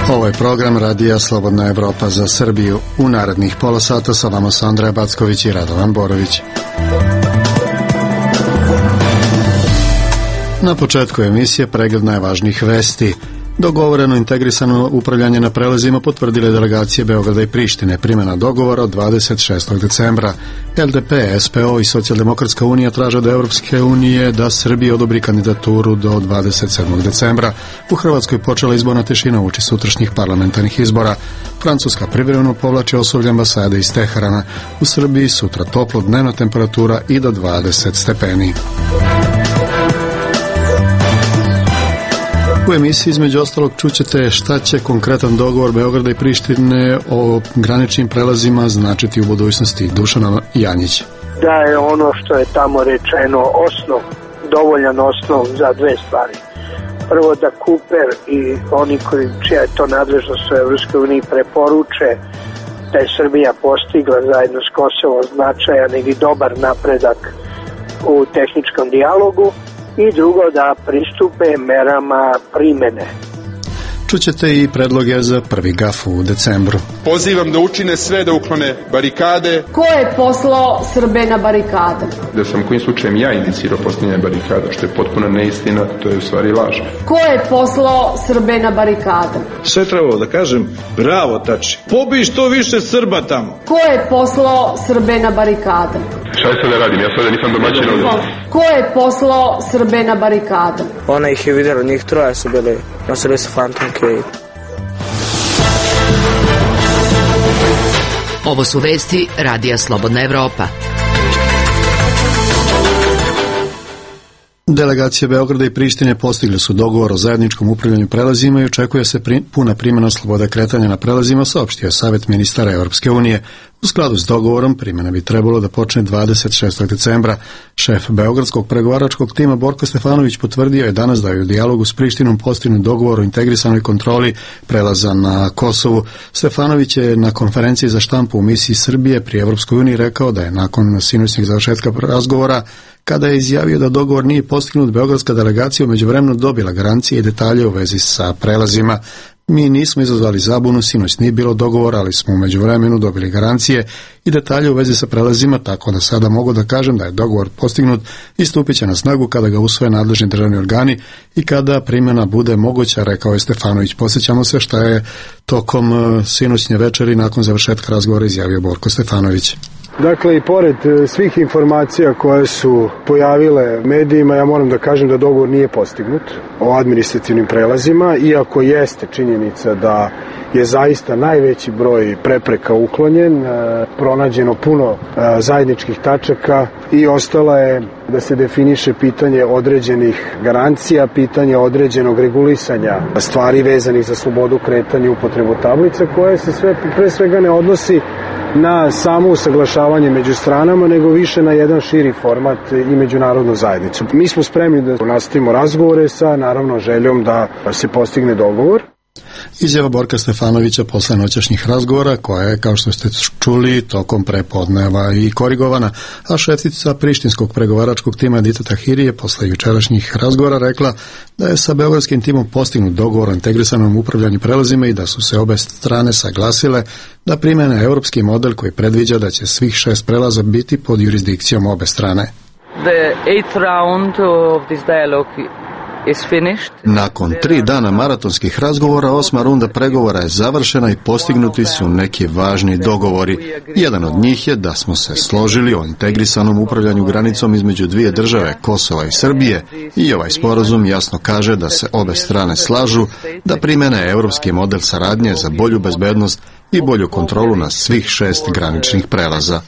Ovo je program Radija Slobodna Evropa za Srbiju. U narednih pola sata sa vama su Andreja Backović i Radovan Borović. Na početku emisije pregled najvažnijih vesti. Dogovoreno integrisano upravljanje na prelazima potvrdile delegacije Beograda i Prištine. Primjena dogovora od 26. decembra. LDP, SPO i Socijaldemokratska unija traže od Evropske unije da Srbiji odobri kandidaturu do 27. decembra. U Hrvatskoj počela izborna tišina uoči sutrašnjih parlamentarnih izbora. Francuska privremeno povlači osoblje ambasade iz Teherana. U Srbiji sutra toplo, dnevna temperatura i do 20 stepeni. U emisiji između ostalog čućete šta će konkretan dogovor Beograda i Prištine o graničnim prelazima značiti u budućnosti. Dušan Janjić. Da je ono što je tamo rečeno osnov, dovoljan osnov za dve stvari. Prvo da Kuper i oni čija je to nadležnost u Evropskoj uniji preporuče da je Srbija postigla zajedno s Kosovom značajan ili dobar napredak u tehničkom dijalogu. I drugo, da pristupe merama primene. Čućete i predloge za prvi GAF u decembru. Pozivam da učine sve da uklone barikade. Ko je poslao Srbe na barikade? Da sam kojim slučajem ja inicirao postavljanje barikada, što je potpuno neistina, to je u stvari laž. Ko je poslao Srbe na barikade? Sve trebalo da kažem, bravo Tači, pobij što više Srba tamo. Ko je poslao Srbe na barikade? Šta se da radim, ja sada nisam domaćin ovdje. Ko je poslao Srbe na barikade? Ona ih je vidjela, njih troje su bili, nosili su fantomke. Ovo su vesti Radija Slobodna Evropa. Delegacije Beograda i Prištine postigli su dogovor o zajedničkom upravljanju prelazima i očekuje se puna primjena slobode kretanja na prelazima, saopštio Savet ministara Europske unije. U skladu s dogovorom primjena bi trebalo da počne 26. decembra. Šef beogradskog pregovaračkog tima Borko Stefanović potvrdio je danas da je u dijalogu s Prištinom postignut dogovor o integrisanoj kontroli prelaza na Kosovu. Stefanović je na konferenciji za štampu u misiji Srbije pri Evropskoj uniji rekao da je nakon sinoćnjeg završetka razgovora, kada je izjavio da dogovor nije postignut, beogradska delegacija u međuvremenu dobila garancije i detalje u vezi sa prelazima. Mi nismo izazvali zabunu, sinoć nije bilo dogovora, ali smo u međuvremenu dobili garancije i detalje u vezi sa prelazima, tako da sada mogu da kažem da je dogovor postignut i stupit će na snagu kada ga usvoje nadležni državni organi i kada primjena bude moguća, rekao je Stefanović. Posjećamo se šta je tokom sinoćnje večeri nakon završetka razgovora izjavio Borko Stefanović. Dakle, i pored svih informacija koje su pojavile medijima, ja moram da kažem da dogovor nije postignut o administrativnim prelazima, iako jeste činjenica da je zaista najveći broj prepreka uklonjen, pronađeno puno zajedničkih tačaka i ostala je da se definiše pitanje određenih garancija, pitanje određenog regulisanja stvari vezanih za slobodu kretanja i upotrebu tablica, koje se pre svega ne odnosi na samo usaglašavanje među stranama, nego više na jedan širi format i međunarodnu zajednicu. Mi smo spremni da nastavimo razgovore sa, naravno, željom da se postigne dogovor. Izjava Borka Stefanovića posle noćašnjih razgovora, koja je, kao što ste čuli, tokom prepodneva i korigovana, a šefica prištinskog pregovaračkog tima Edita Tahiri je posle jučerašnjih razgovora rekla da je sa beogradskim timom postignut dogovor o integrisanom upravljanju prelazima i da su se obe strane saglasile da primene europski model koji predviđa da će svih 6 prelaza biti pod jurisdikcijom obe strane. The 8th round of this dialogue Nakon 3 dana maratonskih razgovora, 8. runda pregovora je završena i postignuti su neki važni dogovori. Jedan od njih je da smo se složili o integrisanom upravljanju granicom između dvije države, Kosova i Srbije, i ovaj sporazum jasno kaže da se obe strane slažu da primene europski model saradnje za bolju bezbednost i bolju kontrolu na svih 6 graničnih prelaza.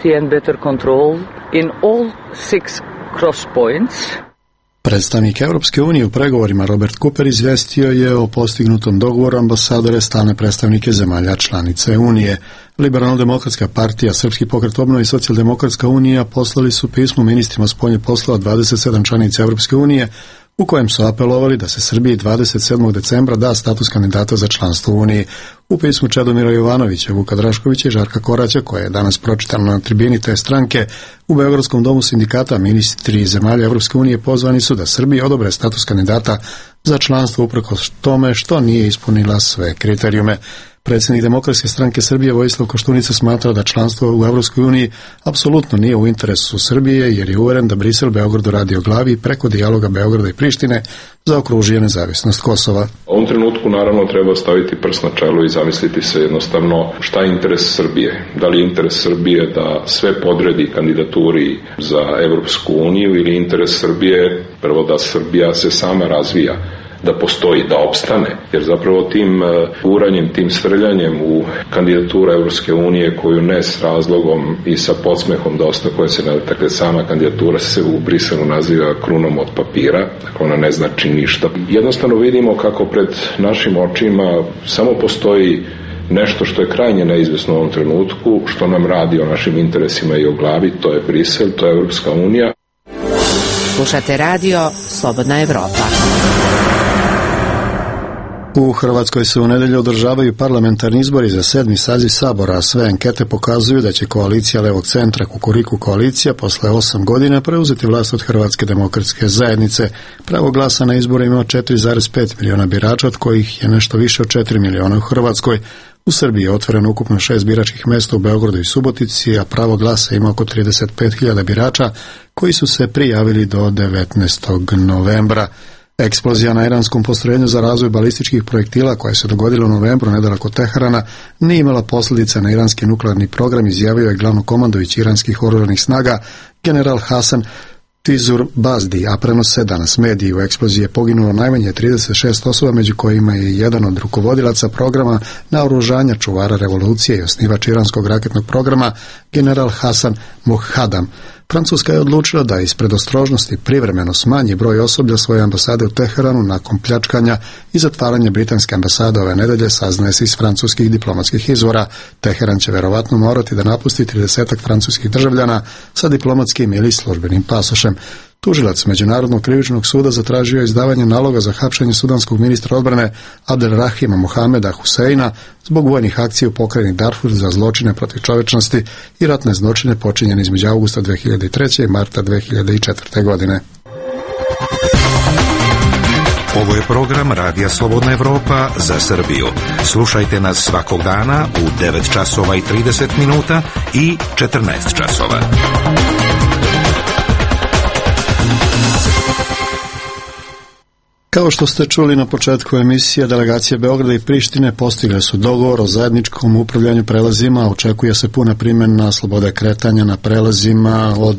Predstavnik Europske unije u pregovorima Robert Cooper izvestio je o postignutom dogovoru ambasadore stalne predstavnike zemalja članice Unije. Liberalno-demokratska partija, Srpski pokret obnove i Socijaldemokratska unija poslali su pismo ministrima spoljnih poslova 27 članica Europske unije u kojem su apelovali da se Srbiji 27. decembra da status kandidata za članstvo u Uniji. U pismu Čedomira Jovanovića, Vuka Draškovića i Žarka Koraća, koje je danas pročitano na tribini te stranke, u Beogradskom domu sindikata ministri zemalja Evropske unije pozvani su da Srbiji odobre status kandidata za članstvo uprkos tome što nije ispunila sve kriterijume. Predsjednik Demokratske stranke Srbije Vojislav Koštunica smatra da članstvo u Evropskoj uniji apsolutno nije u interesu Srbije, jer je uveren da Brisel Beogradu radi o glavi i preko dijaloga Beograda i Prištine zaokružuje nezavisnost Kosova. U ovom trenutku naravno treba staviti prst na čelo i zamisliti se jednostavno šta je interes Srbije. Da li je interes Srbije da sve podredi kandidaturi za Evropsku uniju ili interes Srbije prvo da Srbija se sama razvija, da postoji, da opstane, jer zapravo tim uranjem, tim srljanjem u kandidatura Evropske unije, koju ne s razlogom i sa podsmehom dosta, koja se, dakle, sama kandidatura se u Briselu naziva krunom od papira, dakle ona ne znači ništa. Jednostavno vidimo kako pred našim očima samo postoji nešto što je krajnje neizvesno u ovom trenutku, što nam radi o našim interesima i o glavi, to je Brisel, to je Evropska unija. Slušate radio Slobodna Evropa. U Hrvatskoj se u nedelju održavaju parlamentarni izbori za 7. saziv Sabora, a sve ankete pokazuju da će koalicija Levog centra Kukuriku koalicija posle 8 godina preuzeti vlast od Hrvatske demokratske zajednice. Pravo glasa na izborima ima 4,5 miliona birača, od kojih je nešto više od 4 miliona u Hrvatskoj. U Srbiji je otvoreno ukupno 6 biračkih mjesta u Beogradu i Subotici, a pravo glasa ima oko 35.000 birača koji su se prijavili do 19. novembra. Eksplozija na iranskom postrojenju za razvoj balističkih projektila koja se dogodila u novembru nedaleko Teherana nije imala posljedice na iranski nuklearni program, izjavio je glavnokomandović iranskih oružanih snaga general Hasan Tizur-Bazdi, a prenose danas mediji. U eksploziji je poginulo najmanje 36 osoba, među kojima je jedan od rukovodilaca programa naoružanja čuvara revolucije i osnivač iranskog raketnog programa general Hasan Mohaddam. Francuska je odlučila da iz predostrožnosti privremeno smanji broj osoblja svoje ambasade u Teheranu nakon pljačkanja i zatvaranja britanske ambasade ove nedelje, saznaje se iz francuskih diplomatskih izvora. Teheran će verovatno morati da napusti 30 francuskih državljana sa diplomatskim ili službenim pasošem. Tužilac Međunarodnog krivičnog suda zatražio je izdavanje naloga za hapšenje sudanskog ministra odbrane Abdelrahima Mohameda Huseina zbog vojnih akcija u pokrajini Darfur za zločine protiv čovečnosti i ratne zločine počinjene između avgusta 2003. i marta 2004. godine. Ovo je program Radija Slobodna Evropa za Srbiju. Slušajte nas svakog dana u 9 časova i 30 minuta i 14 časova. Kao što ste čuli na početku emisije, delegacije Beograda i Prištine postigle su dogovor o zajedničkom upravljanju prelazima. Očekuje se puna primjena slobode kretanja na prelazima od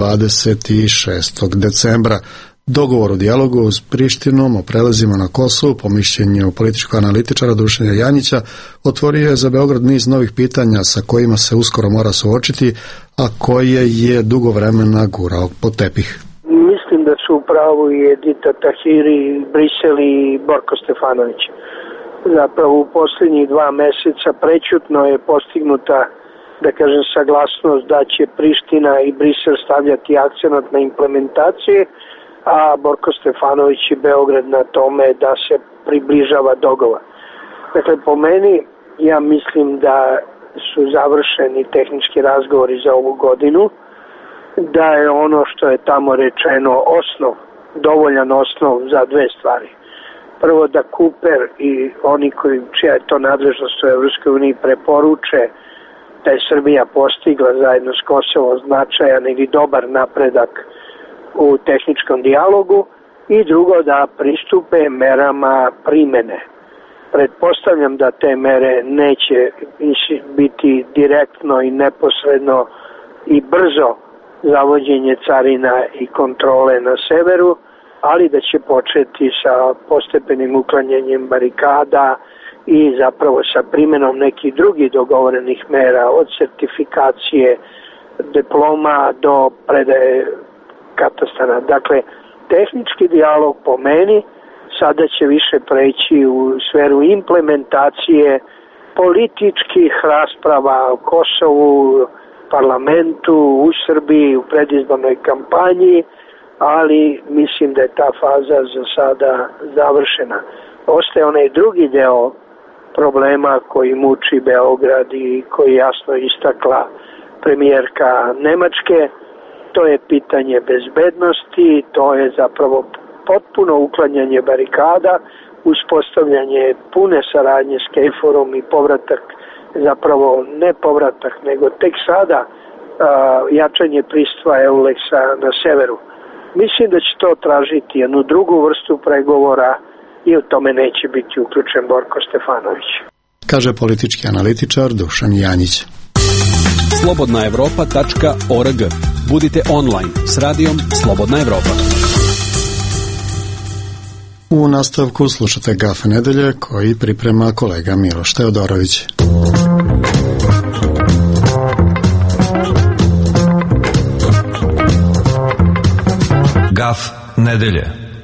26. decembra. Dogovor o dijalogu s Prištinom o prelazima na Kosovu, po mišljenju političkog analitičara Dušana Janjića, otvorio je za Beograd niz novih pitanja sa kojima se uskoro mora suočiti, a koje je dugo vremena gurao pod tepih. Mislim da su u pravu i Edita Tahiri, Brisel i Borko Stefanović. Zapravo u posljednjih 2 mjeseca prećutno je postignuta, da kažem, saglasnost da će Priština i Brisel stavljati akcenat na implementacije, a Borko Stefanović i Beograd na tome da se približava dogovor. Dakle, po meni, ja mislim da su završeni tehnički razgovori za ovu godinu, da je ono što je tamo rečeno dovoljan osnov za 2 stvari. Prvo, da Kuper i oni čija je to nadležnost u Evropskoj uniji preporuče da je Srbija postigla zajedno s Kosovom značajan ili dobar napredak u tehničkom dijalogu, i drugo, da pristupe merama primene. Pretpostavljam da te mere neće biti direktno i neposredno i brzo zavođenje carina i kontrole na severu, ali da će početi sa postepenim uklanjanjem barikada i zapravo sa primjenom nekih drugih dogovorenih mera, od sertifikacije diploma do predaje katastana. Dakle, tehnički dijalog po meni sada će više preći u sferu implementacije političkih rasprava o Kosovu, parlamentu, u Srbiji, u predizbornoj kampanji, ali mislim da je ta faza za sada završena. Ostaje onaj drugi deo problema koji muči Beograd i koji jasno istakla premijerka Nemačke. To je pitanje bezbednosti, to je zapravo potpuno uklanjanje barikada, uspostavljanje pune saradnje s KFOR-om i povratak, zapravo ne povratak, nego tek sada jačanje prisustva EULEX-a na severu. Mislim da će to tražiti jednu drugu vrstu pregovora i u tome neće biti uključen Borko Stefanović. Kaže politički analitičar Dušan Janjić. slobodnaevropa.org. Budite online s radijom Slobodna Evropa. U nastavku slušate Gaf nedelje koji priprema kolega Miloš Teodorović. Gaf nedelje.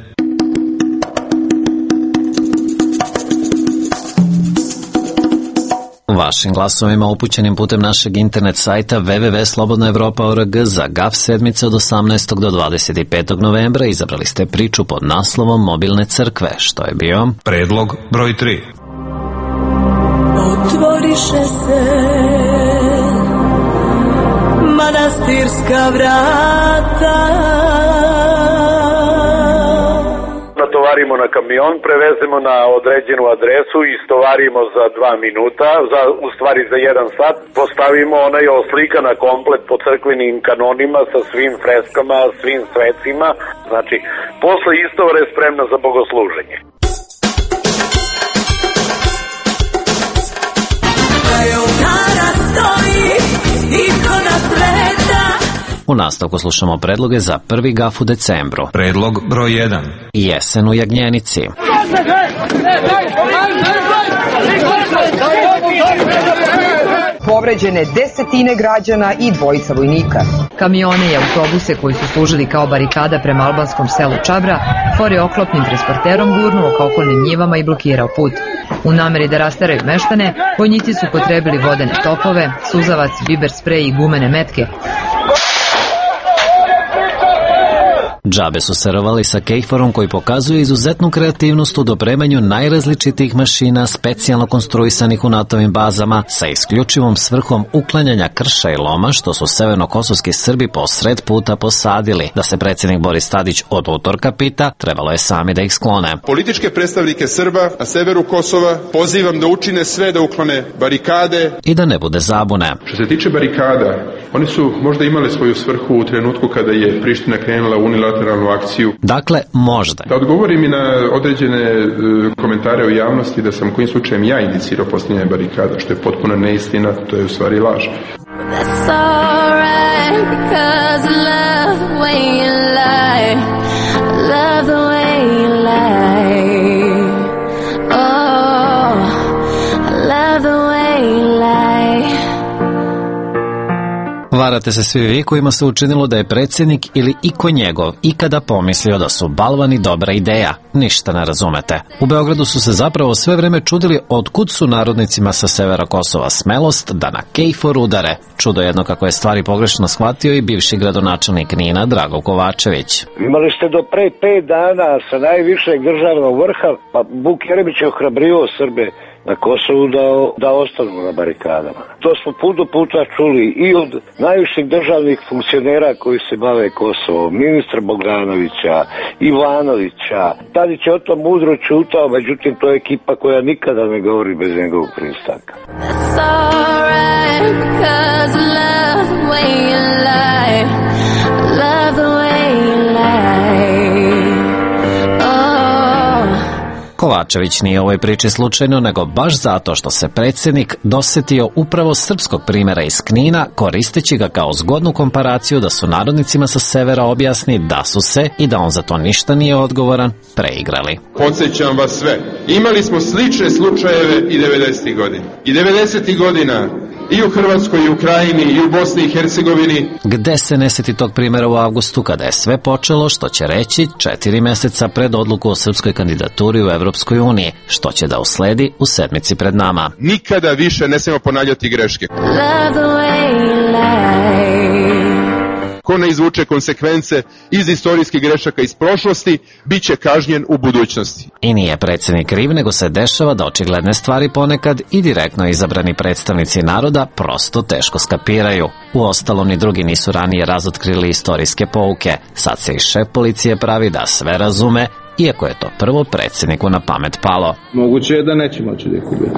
Vašim glasovima upućenim putem našeg internet sajta www.slobodnaevropa.org za GAF sedmice od 18. do 25. novembra izabrali ste priču pod naslovom Mobilne crkve, što je bio predlog broj 3. Otvoriše se manastirska vrata, natovarimo na kamion, prevezemo na određenu adresu i istovarimo za 2 minuta, u stvari za 1 sat, postavimo onaj oslikana komplet po crkvenim kanonima sa svim freskama, svim svecima, znači posle istovare je spremna za bogosluženje. U nastavku slušamo predloge za prvi GAF u decembru. Predlog broj 1. Jesen u Jagnjenici. Povređene desetine građana i 2 vojnika. Kamione i autobuse koji su služili kao barikada prema albanskom selu Čabra, FOR je oklopnim transporterom gurnuo ka okolnim njivama i blokirao put. U nameri da rasteraju meštane, vojnici su potrebili vodene topove, suzavac, biber sprej i gumene metke. Džabe su se rovali sa KFOR-om koji pokazuje izuzetnu kreativnost u dopremanju najrazličitijih mašina specijalno konstruisanih u NATO-vim bazama sa isključivom svrhom uklanjanja krša i loma što su severnokosovski Srbi posred puta posadili. Da se predsjednik Boris Tadić od utorka pita, trebalo je sami da ih sklone. Političke predstavnike Srba na severu Kosova pozivam da učine sve da uklone barikade i da ne bude zabune. Što se tiče barikada, oni su možda imali svoju svrhu u trenutku kada je Priština krenula unilateralnu akciju. Dakle, možda. Da odgovorim i na određene komentare u javnosti da sam kojim slučajem ja inicirao postavljanje barikada, što je potpuno neistina, to je u stvari laž. Varate se svi vi kojima se učinilo da je predsjednik ili iko njegov ikada pomislio da su balvani dobra ideja. Ništa ne razumete. U Beogradu su se zapravo sve vreme čudili otkud su narodnicima sa severa Kosova smelost da na KFOR udare. Čudo jedno kako je stvari pogrešno shvatio i bivši gradonačelnik Knina Drago Kovačević. Imali ste do pre 5 dana sa najvišeg državnog vrha, pa Vuk Jeremić je ohrabrio Srbe na Kosovu da ostanu na barikadama. To smo puno puta čuli i od najviših državnih funkcionera koji se bave Kosovom, ministra Bogdanovića, Ivanovića. Tadić je o tom mudro čutao, međutim to je ekipa koja nikada ne govori bez njegovog pristanka. Kovačević nije u ovoj priči slučajno, nego baš zato što se predsjednik dosetio upravo srpskog primjera iz Knina, koristeći ga kao zgodnu komparaciju da su narodnicima sa severa objasni da su se, i da on za to ništa nije odgovoran, preigrali. Podsjećam vas sve, imali smo slične slučajeve i 90. godina. I 90. godina i u Hrvatskoj, i u Krajini, i u Bosni i Hercegovini. Gde se ne sjeti tog primjera u avgustu kada je sve počelo, što će reći 4 mjeseca pred odluku o srpskoj kandidaturi u Evropskoj uniji, što će da usledi u sedmici pred nama. Nikada više ne smijemo ponavljati greške. ko ne izvuče konsekvence iz istorijskih grešaka iz prošlosti, bit će kažnjen u budućnosti. I nije predsjednik kriv, nego se dešava da očigledne stvari ponekad i direktno izabrani predstavnici naroda prosto teško skapiraju. Uostalom, ni drugi nisu ranije razotkrili istorijske pouke. Sad se i šef policije pravi da sve razume, iako je to prvo predsjedniku na pamet palo. Moguće je da neće moći da ih ubije.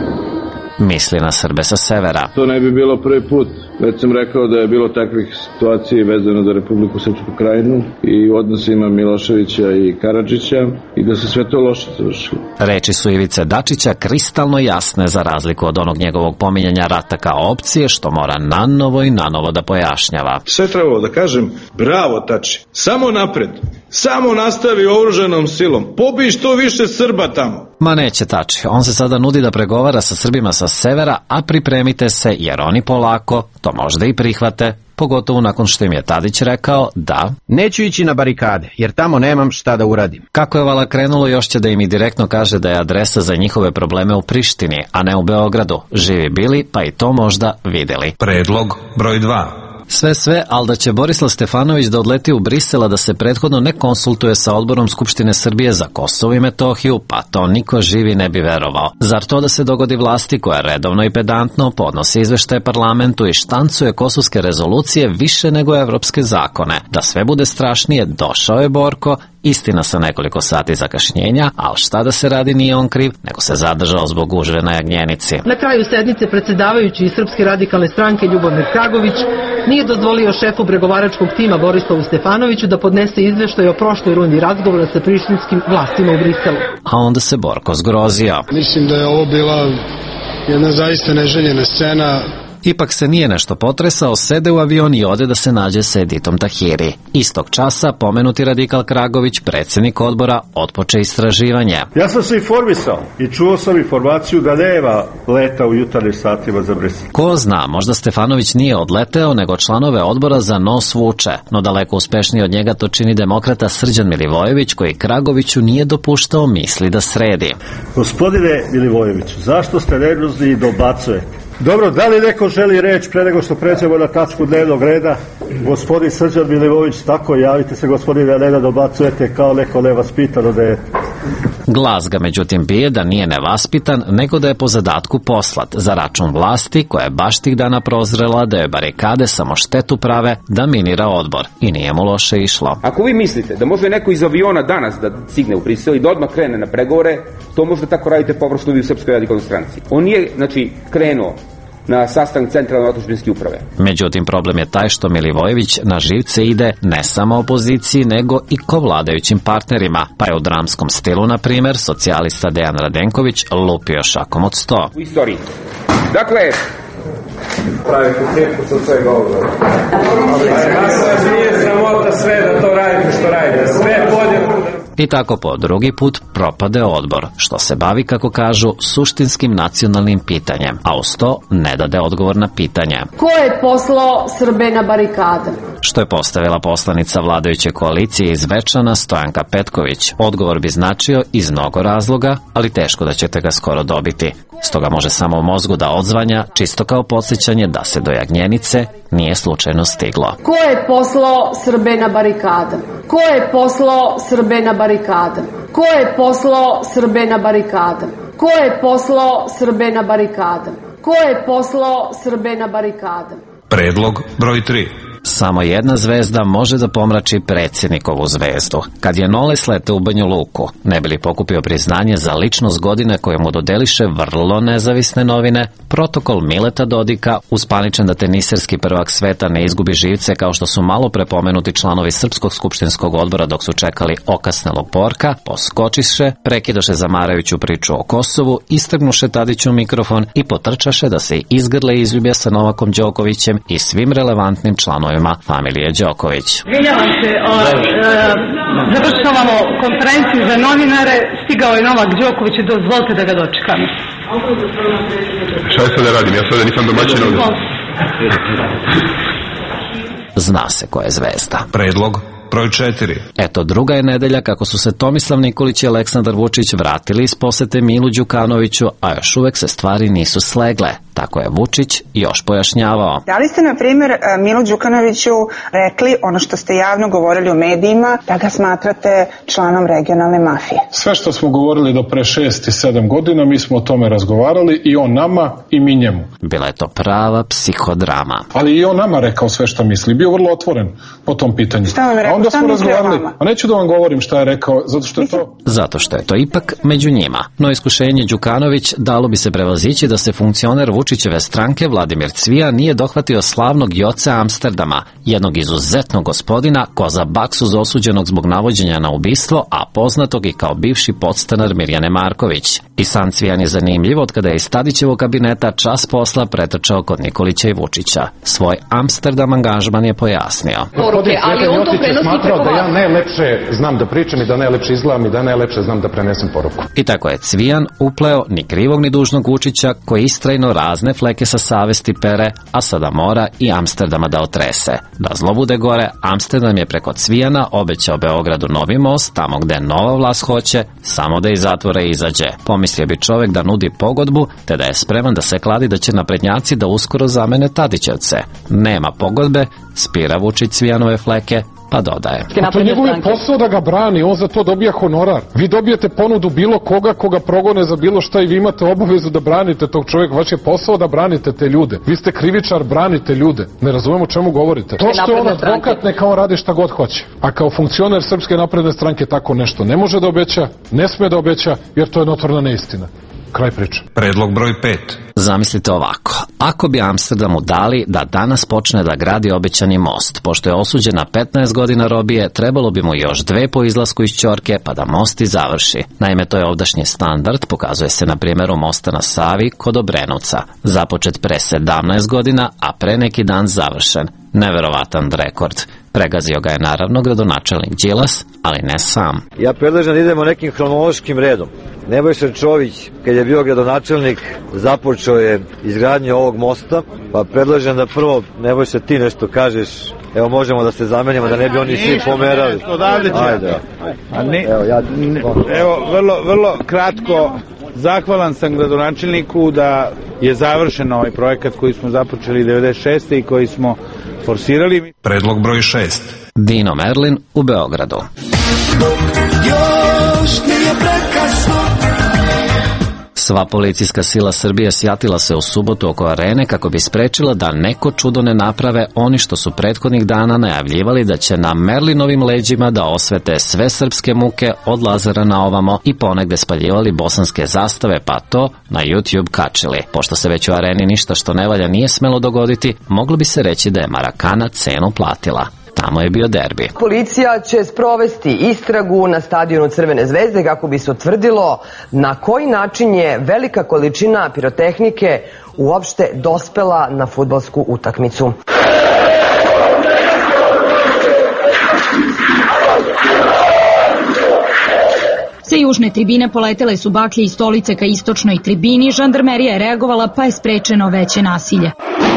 Misli na Srbe sa severa. To ne bi bilo prvi put. Već sam rekao da je bilo takvih situacija vezano za Republiku Srpsku Krajinu i u odnosima Miloševića i Karadžića i da se sve to loše završilo. Reči su Ivice Dačića kristalno jasne za razliku od onog njegovog pominjanja rata kao opcije, što mora nanovo i nanovo da pojašnjava. Sve trebalo da kažem, bravo Tači, samo napred, samo nastavi oružanom silom, pobij što više Srba tamo. Ma neće Tači, on se sada nudi da pregovara sa Srbima sa severa, a pripremite se jer oni polako to možda i prihvate, pogotovo nakon što im je Tadić rekao da neću ići na barikade, jer tamo nemam šta da uradim. Kako je vala krenulo, još će da im i direktno kaže da je adresa za njihove probleme u Prištini, a ne u Beogradu. Živi bili, pa i to možda videli. Predlog broj 2. Sve, ali da će Borislav Stefanović da odleti u Brisel, da se prethodno ne konsultuje sa odborom Skupštine Srbije za Kosovo i Metohiju, pa to niko živi ne bi verovao. Zar to da se dogodi vlasti koja redovno i pedantno podnosi izveštaje parlamentu i štancuje kosovske rezolucije više nego evropske zakone? Da sve bude strašnije, došao je Borko, istina sa nekoliko sati zakašnjenja, ali šta da se radi, nije on kriv, nego se zadržao zbog gužve na Jagnjenici. Na kraju sednice predsjedavajući iz Srpske radikalne stranke Ljubomir Kragović nije dozvolio šefu pregovaračkog tima Borislavu Stefanoviću da podnese izveštaj o prošloj rundi razgovora sa prištinskim vlastima u Briselu. A onda se Borko zgrozio. Mislim da je ovo bila jedna zaista neželjena scena. Ipak se nije nešto potresao, sede u avion i ode da se nađe sa Editom Tahiri. Istog časa pomenuti radikal Kragović, predsjednik odbora, otpoče istraživanje. Ja sam se informisao i čuo sam informaciju da nema leta u jutarnjim satima za Brisel. Ko zna, možda Stefanović nije odleteo, nego članove odbora za nos vuče, no daleko uspešniji od njega to čini demokrata Srđan Milivojević, koji Kragoviću nije dopuštao misli da sredi. Gospodine Milivojeviću, zašto ste nervozni i dobacujete? Dobro, da li neko želi reč pre nego što pređemo na tačku dnevnog reda? Gospodin Srđan Milivojević, tako, javite se gospodine, a ne da dobacujete kao neko nevaspitano dete. Glas ga međutim bije da nije nevaspitan, nego da je po zadatku poslat za račun vlasti koja je baš tih dana prozrela da je barikade samo štetu prave da minira odbor. I nije mu loše išlo. Ako vi mislite da može neko iz aviona danas da stigne u Brisel i da odmah krene na pregovore, to možda tako radite površno vi u Srpskoj radikalnoj stranci. On nije, krenuo na sastanak centralne otadžbinske uprave. Međutim, problem je taj što Milivojević na živce ide ne samo opoziciji, nego i ko vladajućim partnerima, pa je u dramskom stilu, na primjer, socijalista Dejan Radenković lupio šakom od 100. U istoriji. Dakle, pravite prijetku sa svega ovoga. Nije sramota sve da to radite što radite. Sve bolje. I tako po drugi put propade odbor, što se bavi, kako kažu, suštinskim nacionalnim pitanjem, a uz to ne dade odgovor na pitanje. Ko je poslao Srbe na barikade? Što je postavila poslanica vladajuće koalicije iz Večana Stojanka Petković. Odgovor bi značio iz mnogo razloga, ali teško da ćete ga skoro dobiti. Stoga može samo u mozgu da odzvanja, čisto kao podsjećanje da se do Jagnjenice nije slučajno stiglo. Ko je poslao Srbe na barikade? Ko je poslao Srbe na barikade? Ko je poslao Srbe na barikade? Ko je poslao Srbe na barikade? Ko je poslao Srbe na barikade? Predlog broj 3. Samo jedna zvezda može da pomrači predsjednikovu zvezdu. Kad je Nole sleteo u Banju Luku, ne bi li pokupio priznanje za ličnost godine koje mu dodeliše vrlo nezavisne novine, protokol Mileta Dodika, uspaničen da teniserski prvak sveta ne izgubi živce kao što su malo prepomenuti članovi Srpskog skupštinskog odbora dok su čekali okasnelog Borka, poskočiše, prekidoše zamarajuću priču o Kosovu, istrgnuše Tadiću mikrofon i potrčaše da se izgrle izljubje sa Novakom Đokovićem i svim relevantnim članovima familije Đoković. Izvinjavam se, završavamo konferenciju za novinare, stigao je Novak Đoković i dozvolite da ga dočekamo. Šta je sad da radim? Ja sada nisam domaćin ovdje. Zna se ko je zvezda. Predlog broj 4. Eto, druga je nedelja kako su se Tomislav Nikolić i Aleksandar Vučić vratili iz posete Milu Đukanoviću, a još uvek se stvari nisu slegle. Tako je Vučić još pojašnjavao. Da li ste, na primjer, Milu Đukanoviću rekli ono što ste javno govorili u medijima, da ga smatrate članom regionalne mafije? Sve što smo govorili do pre 6 i 7 godina, mi smo o tome razgovarali, i on nama i mi njemu. Bila je to prava psihodrama. Ali i on nama rekao sve što misli. Bio vrlo otvoren po tom pitanju. Šta vam je rekao? A onda smo razgovarali. A neću da vam govorim šta je rekao, zato što je to ipak među njima. No iskušenje Đukanović dalo bi se prevazići da se funkcioner Vučićeve stranke Vladimir Cvijan nije dohvatio slavnog Joce Amsterdama, jednog izuzetnog gospodina koza baksuz osuđenog zbog navođenja na ubistvo, a poznatog i kao bivši podstanar Mirjane Marković. I sam Cvijan je zanimljiv od kada je iz Tadićevog kabineta čas posla pretrčao kod Nikolića i Vučića. Svoj Amsterdam angažman je pojasnio. Ali on to prenosi smatrao da ja najlepše znam da pričam i da najlepše izgledam i da najlepše znam da prenesem poruku. I tako je Cvijan upleo ni krivog ni dužnog Vučića, koji istrajno razne fleke sa savesti pere, a sada mora i Amsterdama da otrese. Da zlo bude gore, Amsterdam je preko Cvijana obećao Beogradu novi most, tamo gde nova vlast hoće samo da iz zatvora izađe. Pomislio bi čovek da nudi pogodbu, te da je spreman da se kladi da će naprednjaci da uskoro zamene Tadićevce. Nema pogodbe, spira Vučić Cvijanove fleke, pa dodaje. To je njegov posao da ga brani, on za to dobija honorar. Vi dobijete ponudu bilo koga progone za bilo šta i vi imate obavezu da branite tog čovjeka. Vaš je posao da branite te ljude. Vi ste krivičar, branite ljude. Ne razumem o čemu govorite. To što je on advokat, neka on radi šta god hoće. A kao funkcioner Srpske napredne stranke tako nešto ne može da obeća, ne sme da obeća, jer to je notorna neistina. Kraj priče. Predlog broj 5. Zamislite ovako, ako bi Amsterdamu dali da danas počne da gradi obećani most, pošto je osuđen na 15 godina robije, trebalo bi mu još 2 po izlasku iz ćorke pa da most i završi. Naime, to je ovdašnji standard, pokazuje se na primjeru mosta na Savi kod Obrenovca, započet pre 17 godina, a pre neki dan završen. Neverovatan rekord. Pregazio ga je naravno gradonačelnik Đilas, ali ne sam. Ja predlažem da idemo nekim hronološkim redom. Nebojša Čović, kad je bio gradonačelnik, započeo je izgradnju ovog mosta, pa predlažem da prvo, Nebojša, ti nešto kažeš. Evo, možemo da se zamenimo, da ne bi oni svi pomerali. Ajde. Evo, vrlo kratko, zahvalan sam gradonačelniku da je završen ovaj projekat koji smo započeli 96. i koji smo forsirali. Predlog broj 6. Dino Merlin u Beogradu. Još nije prekasno. Sva policijska sila Srbije sjatila se u subotu oko arene kako bi sprečila da neko čudo ne naprave oni što su prethodnih dana najavljivali da će na Merlinovim leđima da osvete sve srpske muke od Lazara na ovamo i ponegde spaljivali bosanske zastave, pa to na YouTube kačili. Pošto se već u areni ništa što ne valja nije smelo dogoditi, moglo bi se reći da je Marakana cenu platila. Tamo je bio derbi. Policija će sprovesti istragu na stadionu Crvene zvezde kako bi se utvrdilo na koji način je velika količina pirotehnike uopšte dospela na fudbalsku utakmicu. Sa južne tribine poletele su baklje i stolice ka istočnoj tribini, žandarmerija je reagovala pa je sprečeno veće nasilje.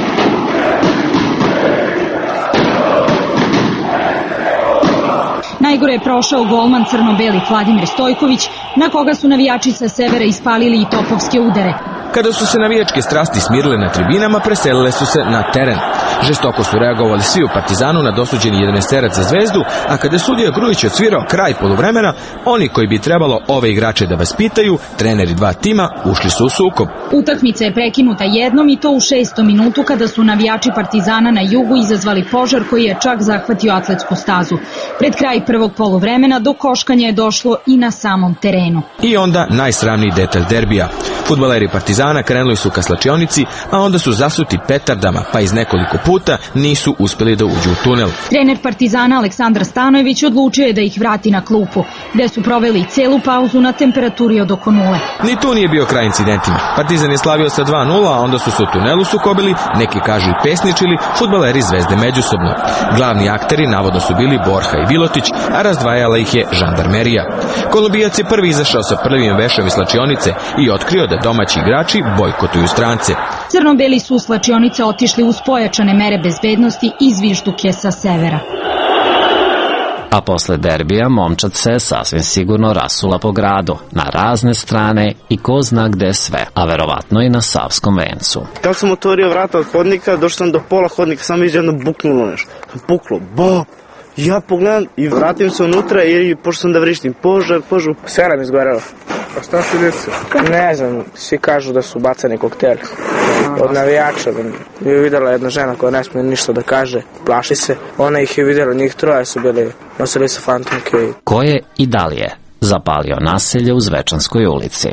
Najgore je prošao golman crno-beli Vladimir Stojković, na koga su navijači sa severa ispalili i topovske udare. Kada su se navijačke strasti smirile na tribinama, preselile su se na teren. Žestoko su reagovali svi u Partizanu na dosuđeni 11-terac za Zvezdu, a kada je sudija Grujić odsvirao kraj poluvremena, oni koji bi trebalo ove igrače da vaspitaju, treneri 2 tima, ušli su u sukob. Utakmica je prekinuta jednom i to u 6. minutu kada su navijači Partizana na jugu izazvali požar koji je čak zahvatio atletsku stazu. Pred kraj prvog poluvremena do koškanja je došlo i na samom terenu. I onda najsramniji detalj derbija. Fudbaleri Partizana krenuli su ka slačionici, a onda su zasuti petardama, pa iz nekoliko puta nisu uspeli da uđu u tunel. Trener Partizana Aleksandar Stanojević odlučio je da ih vrati na klupu, gde su proveli celu pauzu na temperaturi od oko 0. Ni tu nije bio kraj incidentima. Partizan je slavio sa 2:0, a onda su se u tunelu sukobili, neki kažu i pesničili, fudbaleri Zvezde međusobno. Glavni akteri navodno su bili Borha i Vilotić, a razdvajala ih je žandarmerija. Kolumbijac je prvi izašao sa prvim vešom iz slačionice i otkrio da domaći igrači bojkotuju strance. Crno-beli su u slačionice otišli uz pojačane mere bezbednosti i zvižduke sa severa. A posle derbija momčad se sasvim sigurno rasula po gradu, na razne strane i ko zna gde sve, a verovatno i na Savskom vencu. Kako sam otvorio vrata od hodnika, došao sam do pola hodnika, samo vidio jedno buknulo nešto. Buklo, ja pogledam i vratim se unutra i pošto sam da vrištim, požar. Sve nam izgorelo. A šta se desilo? Ne znam, svi kažu da su bacani kokteli od navijača. Je videla jedna žena koja ne smije ništa da kaže, plaši se. Ona ih je videla, njih troje su bili, nosili su fantomke. Ko je i da li je zapalio naselje u Zvečanskoj ulici?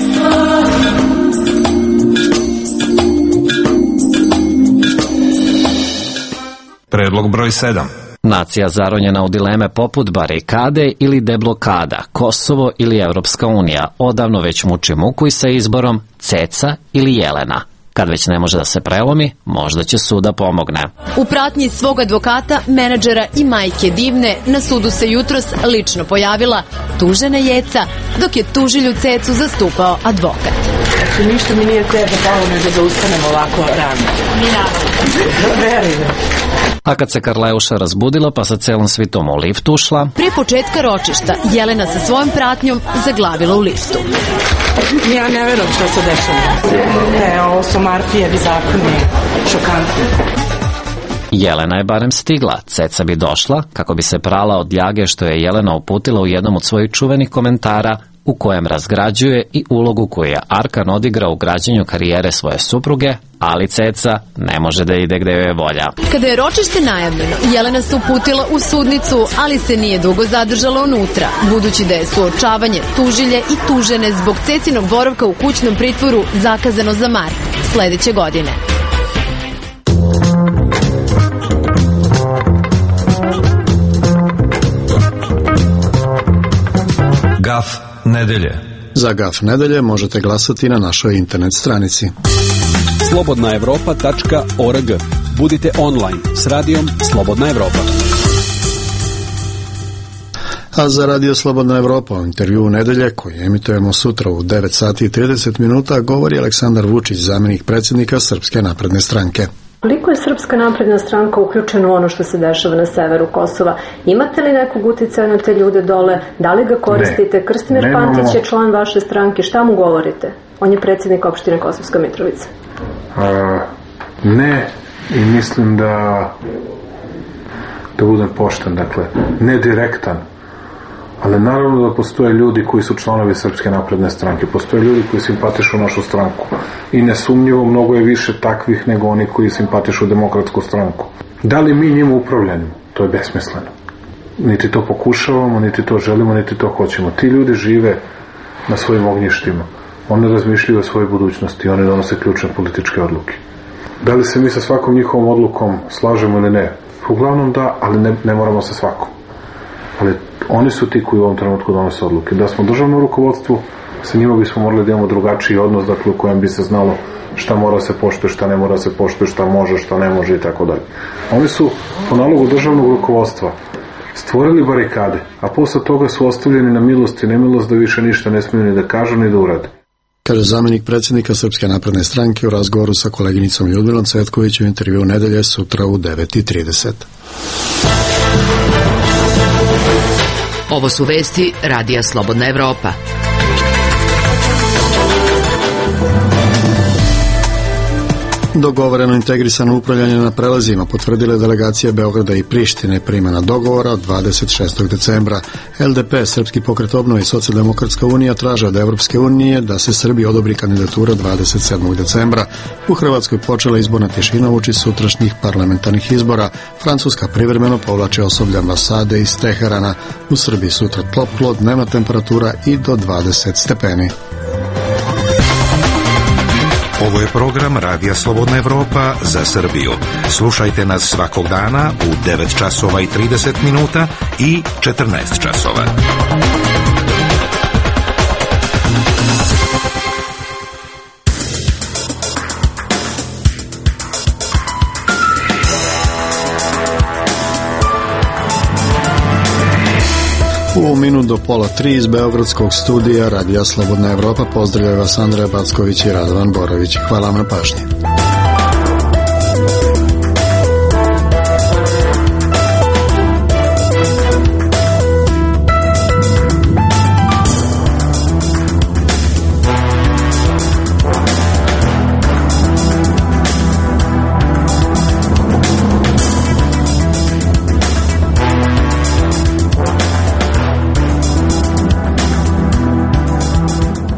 Predlog broj 7. Nacija zaronjena u dileme poput barikade ili deblokada, Kosovo ili Evropska unija, odavno već muči muku i sa izborom Ceca ili Jelena. Kad već ne može da se prelomi, možda će sud da pomogne. U pratnji svog advokata, menadžera i majke Divne, na sudu se jutros lično pojavila tužena Jeca, dok je tužilju Cecu zastupao advokat. Znači, ništa mi nije tebe palo nego da ustanem ovako rano. Mi naravno. A kad se Karleuša razbudila pa sa celom svitom u lift ušla... Prije početka ročišta, Jelena sa svojom pratnjom zaglavila u liftu. Ja ne verujem što se dešava. Ovo su Marfijevi zakoni, šokantni. Jelena je barem stigla, Ceca bi došla kako bi se prala od ljage što je Jelena uputila u jednom od svojih čuvenih komentara u kojem razgrađuje i ulogu koju je Arkan odigrao u građenju karijere svoje supruge, ali Ceca ne može da ide gde joj je volja. Kada je ročište najavljeno, Jelena se uputila u sudnicu, ali se nije dugo zadržala unutra, budući da je suočavanje tužilje i tužene zbog Cecinog boravka u kućnom pritvoru zakazano za mart sledeće godine. Gaf nedelje. Za Gaf nedelje možete glasati na našoj internet stranici. slobodnaevropa.org. Budite online s radijom Slobodna Evropa. A za Radio Slobodna Evropa u intervjuu nedelje koji emitujemo sutra u 9 sati i 30 minuta govori Aleksandar Vučić, zamjenik predsjednika Srpske napredne stranke. Koliko je Srpska napredna stranka uključena u ono što se dešava na severu Kosova? Imate li nekog uticaja na te ljude dole? Da li ga koristite? Krstimir Pantić je član vaše stranke. Šta mu govorite? On je predsjednik opštine Kosovska Mitrovica. Ne, i mislim da budem pošten, dakle, ne direktan, ali naravno da postoje ljudi koji su članovi Srpske napredne stranke, postoje ljudi koji simpatišu našu stranku i nesumnjivo mnogo je više takvih nego oni koji simpatišu Demokratsku stranku. Da li mi njima upravljamo? To je besmisleno. Niti to pokušavamo, niti to želimo, niti to hoćemo. Ti ljudi žive na svojim ognjištima. Oni razmišljaju o svojoj budućnosti, oni donose ključne političke odluke. Da li se mi sa svakom njihovom odlukom slažemo ili ne? Uglavnom da, ali ne moramo sa svakom. Ali oni su ti koji u ovom trenutku donose odluke. Da smo državno rukovodstvo, sa njima bismo morali da imamo drugačiji odnos, dakle u kojem bi se znalo šta mora se poštuje, šta ne mora se poštuje, šta može, šta ne može i tako dalje. Oni su po nalogu državnog rukovodstva stvorili barikade, a posle toga su ostavljeni na milost i nemilost da više ništa ne smiju ni da kažu ni da urade. Kaže zamjenik predsjednika Srpske napredne stranke u razgovoru sa koleginicom Ljudmilom Cvetković u intervjuu nedelje sutra u 9:30. Ovo su vesti Radija Slobodna Evropa. Dogovoreno integrisano upravljanje na prelazima potvrdile delegacije Beograda i Prištine, primjena dogovora od 26. decembra. LDP, Srpski pokret obnove i Socijaldemokratska unija traže od Evropske unije da se Srbiji odobri kandidatura 27. decembra. U Hrvatskoj počela izborna tišina uoči sutrašnjih parlamentarnih izbora. Francuska privremeno povlači osoblje ambasade iz Teherana. U Srbiji sutra toplo, dnevna temperatura i do 20 stepeni. Ovo je program Radija Slobodna Evropa za Srbiju. Slušajte nas svakog dana u 9 časova i 30 minuta i 14 časova. U minut do 2:30 iz Beogradskog studija Radija Slobodna Evropa pozdravljaju vas Andreja Backović i Radovan Borović. Hvala vam na pažnji.